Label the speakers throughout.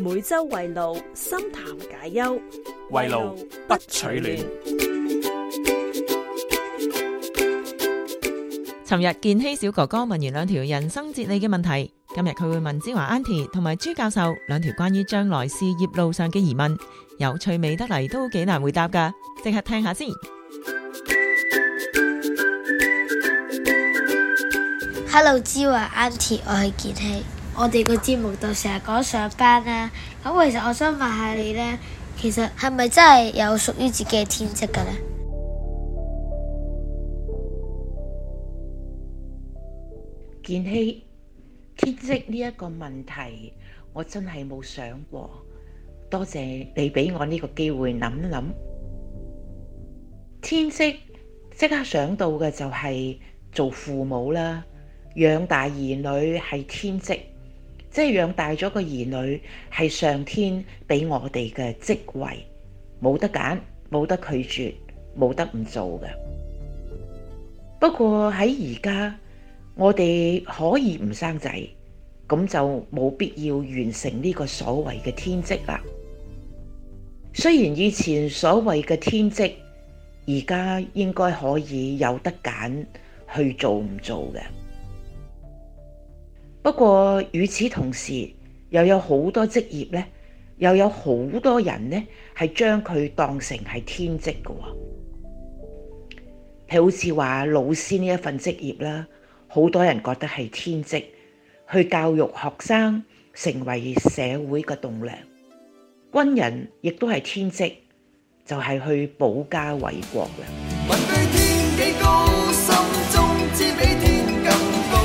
Speaker 1: 每周圍爐心談解憂，
Speaker 2: 圍爐不取暖。
Speaker 3: 尋日健希小哥哥問完兩條人生哲理嘅問題，今日佢會問芝華 Auntie 同埋朱教授兩條關於將來事業路上嘅疑問，有趣味得嚟都幾難回答㗎，即刻聽下先。
Speaker 4: Hello， 芝華 Auntie， 我係健希。我哋個節目度成日講上班啦，咁其實我想問下你呢，其實係咪真係有屬於自己嘅天職嘅呢？
Speaker 5: 健希，天職呢一個問題，我真係冇想過。多謝你俾我呢個機會諗一諗。天職即刻想到嘅就係做父母啦，養大兒女係天職，即係養大咗個兒女係上天俾我哋嘅職位，冇得揀，冇得拒絕，冇得唔做嘅。不過喺而家，我哋可以唔生仔，咁就冇必要完成呢個所謂嘅天職啦。雖然以前所謂嘅天職，而家應該可以有得揀去做唔做嘅。不過與此同時，又有好多職業呢，又有好多人呢，係將佢當成係天職嘅。係好似話老師呢一份職業啦，好多人覺得係天職，去教育學生，成為社會嘅棟樑。軍人亦都係天職，就係去保家衛國啦。
Speaker 6: 問對天幾高，心中知比天更高，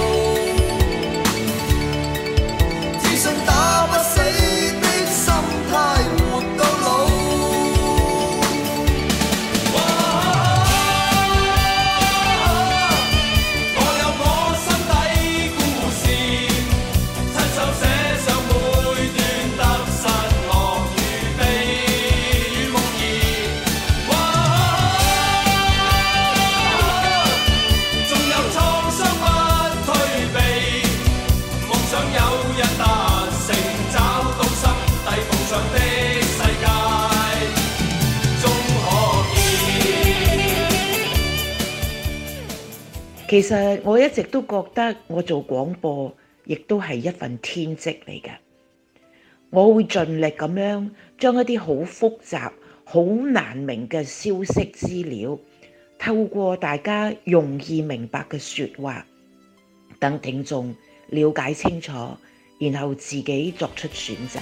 Speaker 6: 自信打不死的心態，活到老。
Speaker 5: 其實我一直都覺得我做廣播亦都係一份天職嚟嘅。我會盡力咁樣將一啲好複雜、好難明嘅消息資料，透過大家容易明白嘅說話，等聽眾了解清楚，然後自己作出選擇。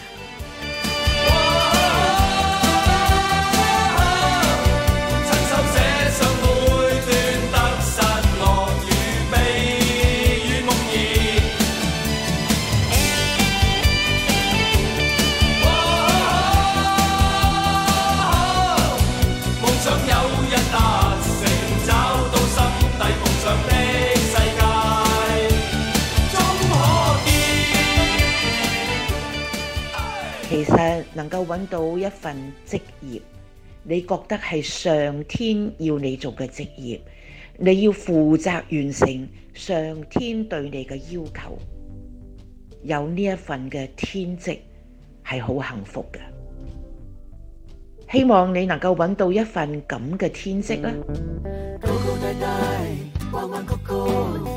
Speaker 5: 其實能夠揾到一份職業，你覺得係上天要你做嘅職業，你要負責完成上天對你嘅要求，有呢一份嘅天職係好幸福嘅。希望你能夠揾到一份咁嘅天職啦。
Speaker 6: 高高低低，彎彎曲曲，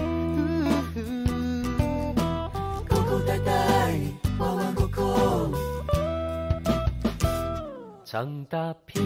Speaker 6: 高高低低，彎彎曲曲。曾踏遍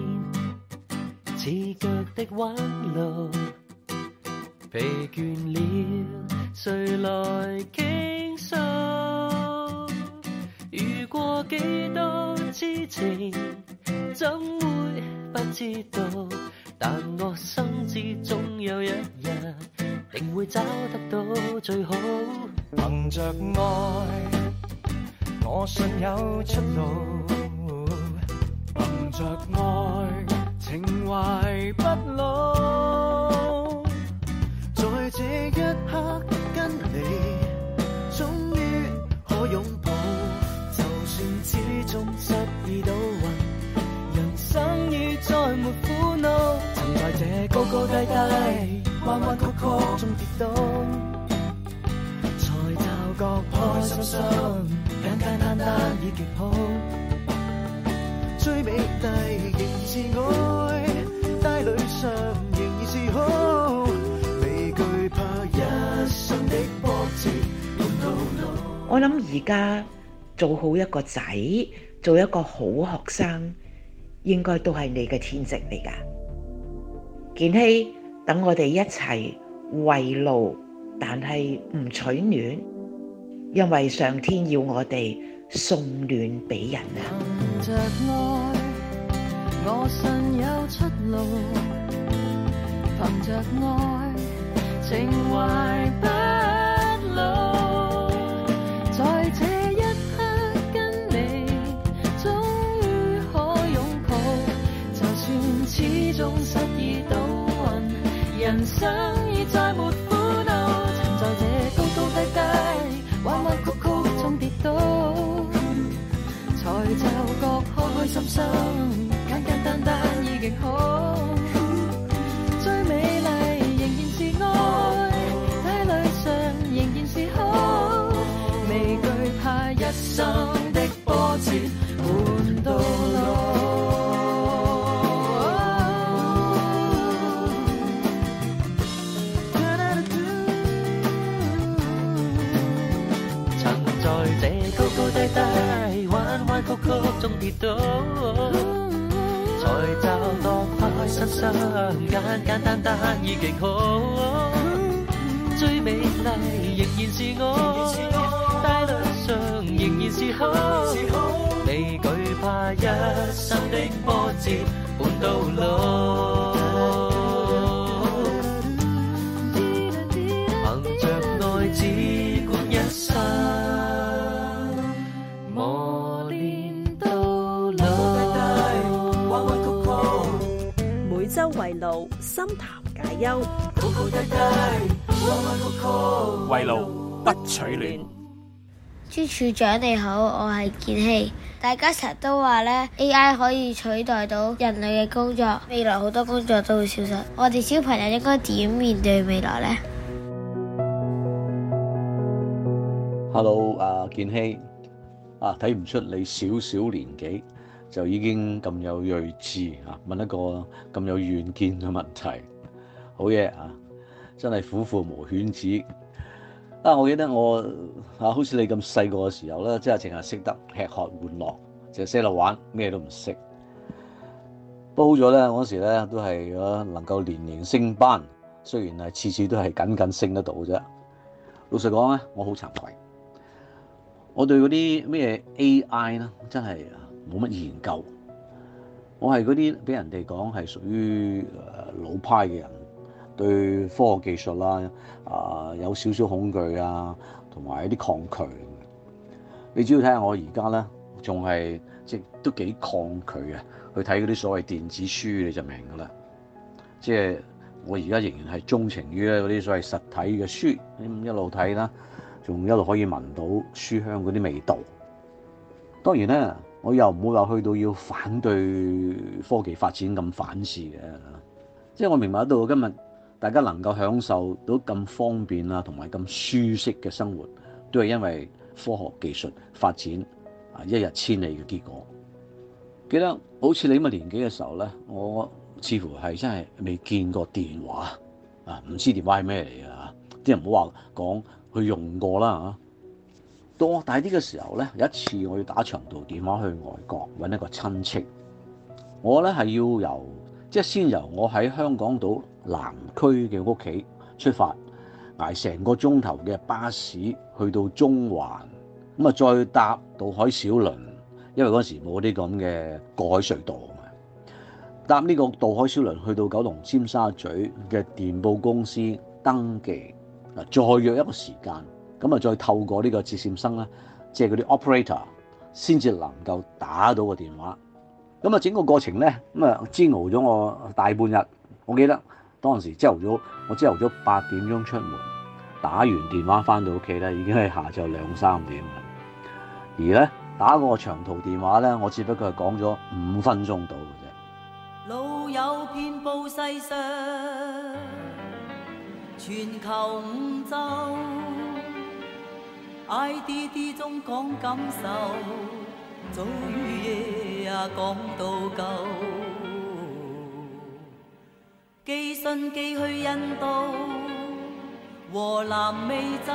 Speaker 6: 刺腳的彎路，疲倦了，誰來傾訴？遇過幾多痴情，怎會不知道？但我心知總有一日，定會找得到最好。憑着愛，我信有出路。憑着愛，情懷不老。在這一刻跟你，終於可擁抱。就算始終失意倒運，人生已再沒苦惱。曾在這高高低低、彎彎曲曲中跌倒，才驟覺開心心，簡簡單單。 已極好，最美麗仍然是愛，帶淚上仍然是好，未懼怕一生的波折伴到老。
Speaker 5: 我諗而家做好一個仔，做一個好學生，應該都係你嘅天職嚟㗎。健希，等我哋一齊圍爐，但係唔取暖，因為上天要我哋送暖俾人啊！
Speaker 6: 憑着愛，我信有出路；憑着愛，情懷不老。在這一刻跟你，終於可擁抱。就算始終失意倒運，人生已再沒苦惱。曾在這高高低低、彎彎曲曲中跌倒，才就覺開開心心、簡簡單單已極好。最美麗仍然是愛，帶淚上仍然是好，未懼怕一生的波折伴到老。曾在這高高低低、彎彎曲曲中跌倒，才找到開開心心、簡簡單單已極好。最美麗仍然是愛，帶淚上仍然是好，未懼怕一生的波折伴到老。憑着愛只管一生磨練到老。
Speaker 1: 每週圍爐深談解憂，
Speaker 6: 高高低低，彎彎曲曲，
Speaker 2: 圍爐不取暖。
Speaker 4: 朱處長你好，我係健希。大家成日都話咧 AI 可以取代到人類嘅工作，未來好多工作都會消失。我哋小朋友應該點面對未來呢？
Speaker 7: Hello，健希睇唔出你少少年紀就已經咁有睿智問一個咁有遠見嘅問題，好嘢真係虎父無犬子。我記得我好似你咁細個嘅時候咧，即係淨係識得吃喝玩樂，淨係識得玩，咩都唔識。不過好咗咧，嗰時咧都係能夠年年升班，雖然係次次都係僅升得到啫。老實講咧，我好慚愧，我對嗰啲咩 AI 咧真係冇乜研究。我係嗰啲俾人哋講係屬於老派嘅人，對科學技術啦有少少恐懼同埋一啲抗拒。你只要睇下我而家咧，仲係即都幾抗拒去睇嗰啲所謂電子書，你就明噶啦。即係我而家仍然係鍾情於嗰啲所謂實體嘅書，一路睇啦，仲一路可以聞到書香嗰啲味道。當然咧，我又唔會話去到要反對科技發展咁反智嘅。即係我明白到今日大家能夠享受到咁方便同埋咁舒適嘅生活，都係因為科學技術發展一日千里嘅結果。記得好似你咁嘅年紀嘅時候咧，我似乎係真係未見過電話唔知電話係咩嚟嘅。啲人唔好話講去用過啦。到我大啲嘅時候咧，有一次我要打長途電話去外國揾一個親戚，我咧係要先由我喺香港島南區嘅屋企出發，捱成個鐘頭嘅巴士去到中環，咁再搭渡海小輪，因為嗰時冇啲咁嘅過海隧道啊，搭呢個渡海小輪去到九龍尖沙咀嘅電報公司登記，再約一個時間。咁再透過呢個接線生咧，即係嗰啲 operator，先至能夠打到個電話。咁整個過程咧，煎熬咗我大半日。我記得當時朝頭早8點鐘出門，打完電話翻到屋企咧，已經係下晝2、3點啦。而咧打個長途電話咧，我只不過係講咗5分鐘到嘅啫。
Speaker 8: 老友遍佈世上，全球5洲。 IDD 中講感受，早與夜講到夠。寄信寄去印度和南美洲，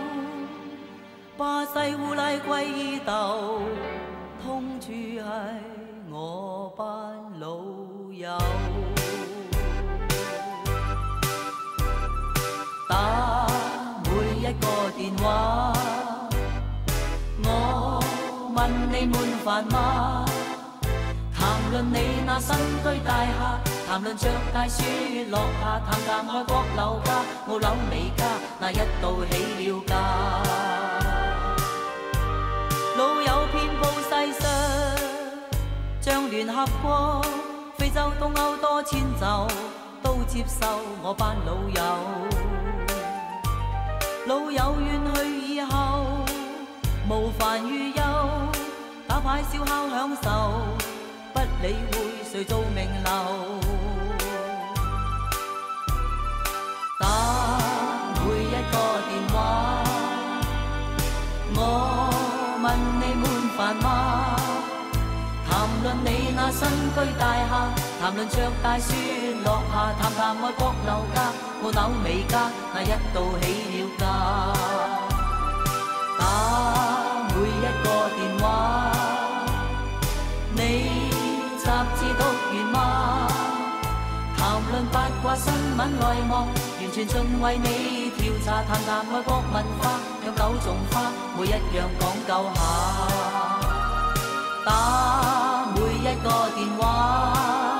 Speaker 8: 巴西烏拉圭伊豆，痛處係我班老友。打每一個電話，我問你悶煩嗎？談論你那新居大廈，談論着大雪落下，談談外國樓價、澳紐美加，那一度起了價。老友遍佈世上，像聯合國、非洲、東歐多遷就，都接受我班老友。老友遠去以後，無煩與憂，打牌燒烤享受，不理會誰做名流。打每一個電話，我問你悶煩嗎？談論你那新居大廈，談論着大雪落下，談談外國樓價，澳紐美加，那一度起了價。打每一個電話，你雜誌讀完嗎？談論八卦新聞內幕，完全盡為你調查，談談外國文化，有九種花，每一樣講究下。打每一個電話，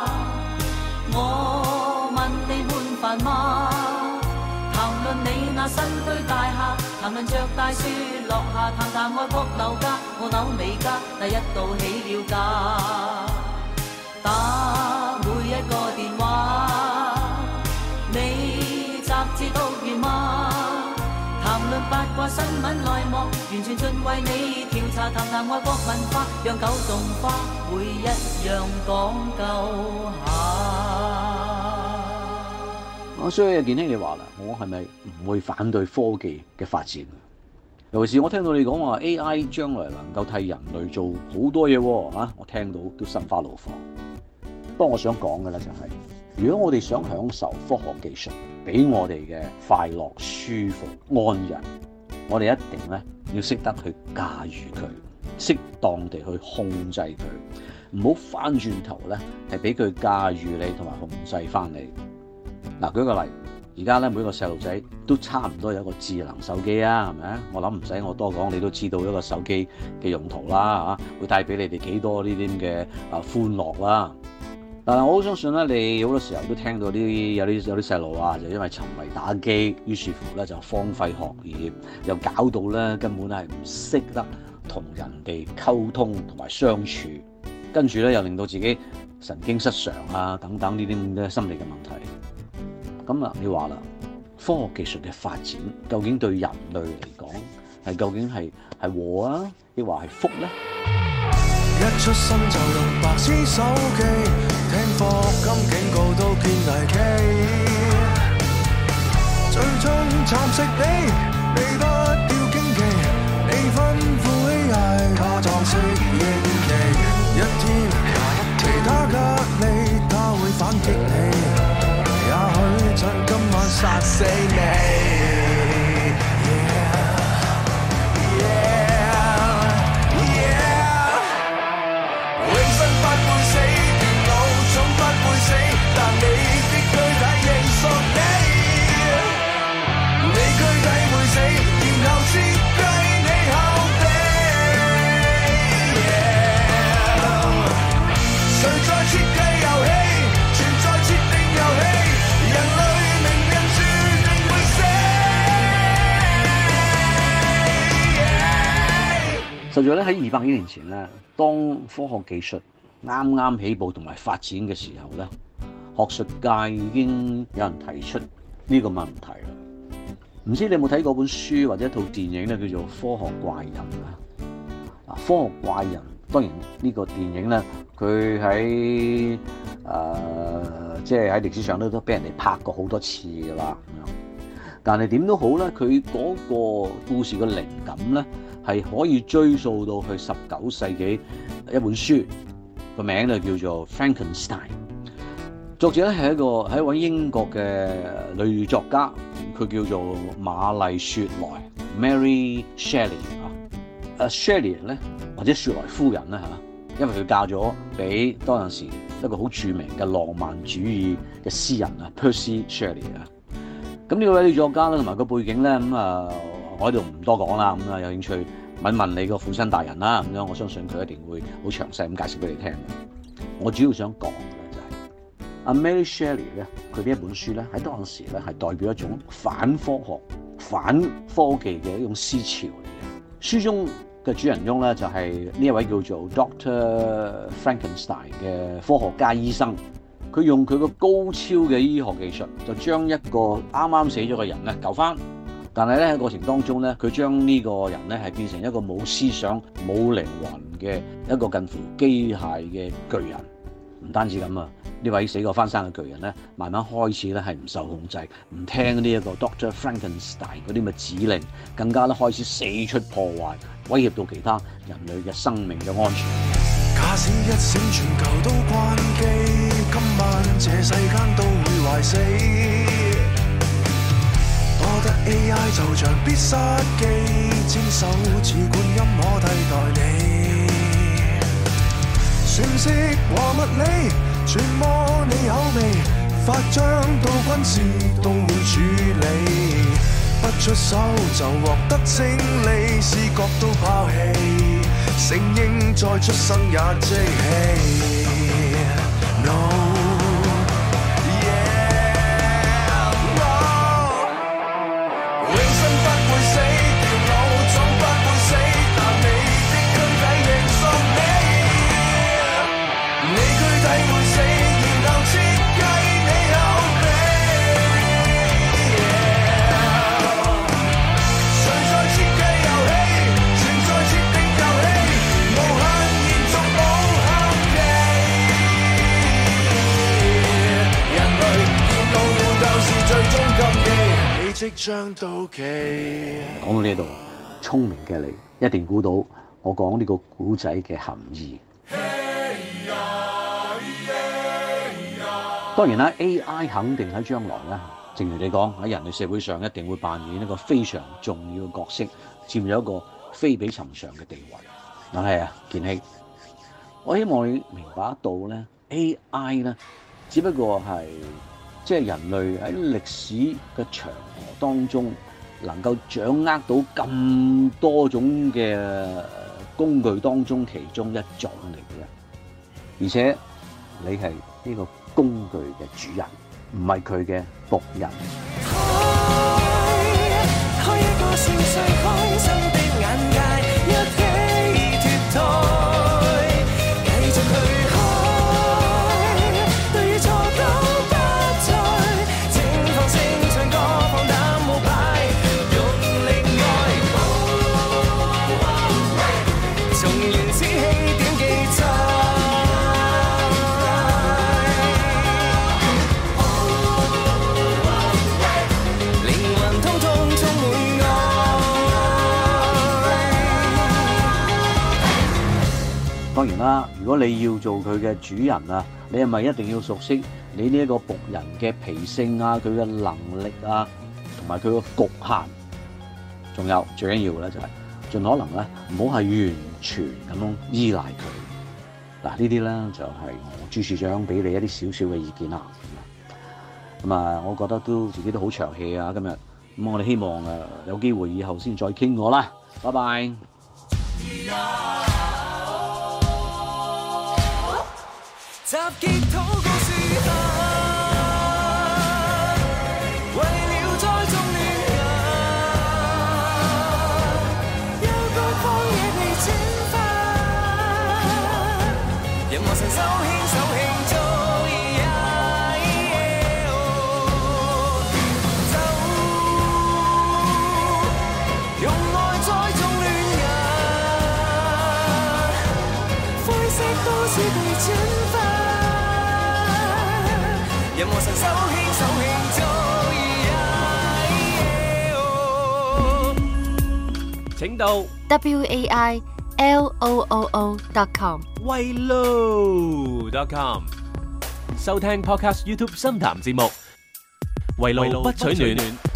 Speaker 8: 我問你悶煩嗎？談論你那新居大廈，談論着大雪落下，談談外國樓價，澳紐美加，那一度起了價。打每一個電話，你雜誌讀完嗎？談論八卦新聞內幕，完全盡為你調查，談談外國文化，讓九種花每一樣講究下。
Speaker 7: 所以健兄你話啦，我係咪唔會反對科技嘅發展？尤其是我聽到你講話 AI 將來能夠替人類做好多嘢喎，我聽到都心花怒放。不過我想講嘅咧就係，如果我哋想享受科學技術俾我哋嘅快樂、舒服、安逸，我哋一定咧要識得去駕馭佢，適當地去控制佢，唔好翻轉頭咧係俾佢駕馭你同埋控制翻你。嗱，舉個例，而家咧每個細路仔都差唔多有一個智能手機啊，係咪啊？我諗唔使我多講，你都知道一個手機嘅用途啦，會帶俾你哋幾多呢啲咁嘅歡樂啦。但係我好相信咧，你好多時候都聽到有啲細路啊，就因為沉迷打機，於是乎咧就荒廢學業，又搞到咧根本係唔識得同人哋溝通同埋相處，跟住咧又令到自己神經失常啊等等呢啲咁嘅心理嘅問題。咁啊，你話啦，科學技術嘅發展究竟對人類嚟講究竟係禍啊，抑或係福咧？
Speaker 9: 一出生就用白痴手機，聽課金警告都見危機，最終蠶食你不要驚奇，你吩咐AI他裝飾應期，一天其他隔離他會反擊你。也許趁今晚殺死你 永生不會死，電腦總不會死，但你的軀體認屬你，你軀體會死，然後設計你後備，誰在設計遊戲，存在設定遊戲，人類明人注定會死。
Speaker 7: 實在咧喺200幾年前咧，當科學技術啱啱起步同埋發展嘅時候咧，學術界已經有人提出呢個問題啦。唔知你有冇睇過本書或者一套電影咧，叫做《科學怪人》啊？科學怪人當然呢個電影咧，佢喺即係喺歷史上都俾人哋拍過好多次噶啦。 但係點都好咧，佢嗰個故事嘅靈感咧係可以追溯到去19世紀一本書，個名就叫做 Frankenstein。作者咧係一位英國嘅女作家，佢叫做瑪麗雪萊 Mary Shelley 啊。Shelley 咧或者雪萊夫人咧嚇，因為佢嫁咗俾當陣時一個好著名嘅浪漫主義嘅詩人啊 Percy Shelley 啊。咁呢位女作家咧同埋個背景咧我喺度唔多講啦。咁有興趣問問你個父親大人啦。咁樣我相信佢一定會好詳細咁解釋俾你聽。我主要想講嘅就係阿 Mary Shelley 咧，佢呢一本書咧喺當時咧係代表一種反科學、反科技嘅一種思潮嚟嘅。書中嘅主人翁咧就係呢一位叫做 Dr. Frankenstein 嘅科學家醫生。佢用佢個高超嘅醫學技術，就將一個啱啱死咗嘅人咧救翻。但係咧喺過程當中咧，佢將呢個人咧係變成一個冇思想、冇靈魂嘅一個近乎機械嘅巨人。唔單止咁啊，呢位死過翻生嘅巨人咧，慢慢開始咧係唔受控制，唔聽呢一個 Dr. Frankenstein 嗰啲嘅指令，更加咧開始四出破壞，威脅到其他人類嘅生命嘅安全。
Speaker 9: 假使一醒全球都關機，今晚這世間都會壞死。多得 AI 就像必殺技，沾手似管音可替代你。船式和物理，揣摩你口味，法章到軍事都會處理。不出手就獲得勝利，視覺都拋棄，承認再出生也即棄。No, yeah, no. 永生不會死，電腦總不會死，但你的軀體仍屬你。你軀體會死，然後設計你後備。誰在設計遊戲？誰在設定遊戲？無限延續無限期。人類見到了就是最終禁忌，你即將到期。
Speaker 7: 講到呢度，聰明嘅你一定估到我講呢個古仔嘅含義。當然啦 ，AI 肯定喺將來咧，正如你講喺人類社會上一定會扮演一個非常重要嘅角色，佔有一個非比尋常嘅地位。但係啊，健希，我希望你明白到咧 ，AI 咧只不過係即係人類喺歷史嘅長河當中能夠掌握到咁多種嘅工具當中其中一種嚟嘅，而且你係呢個工具嘅主人，唔係佢嘅僕人。開一個笑世開心的眼界，一起脫胎，繼續去開，對與錯都不再，請放聲唱歌，放膽舞擺，用力愛，從原始起點記載。當然啦，如果你要做佢嘅主人啊，你係咪一定要熟悉你呢一個僕人嘅脾性啊、佢嘅能力啊，同埋佢嘅局限？仲有最緊要嘅咧就係盡可能咧唔好係完全咁樣依賴佢。嗱，呢啲咧就係我朱處長俾你一啲少少嘅意見啦。咁啊，我覺得自己都好長氣啊今日。咁我哋希望有機會以後先再傾過啦。拜拜。集結禱告時刻，為了栽種戀人，幽谷荒野被轉化，任何神手牽手慶祝。用愛栽種戀人，灰色都市被轉化。任何神手牽手慶祝，
Speaker 2: 請到
Speaker 10: wailoo.com
Speaker 2: 圍爐.com 收聽 Podcast YouTube 深談節目，圍爐不取暖。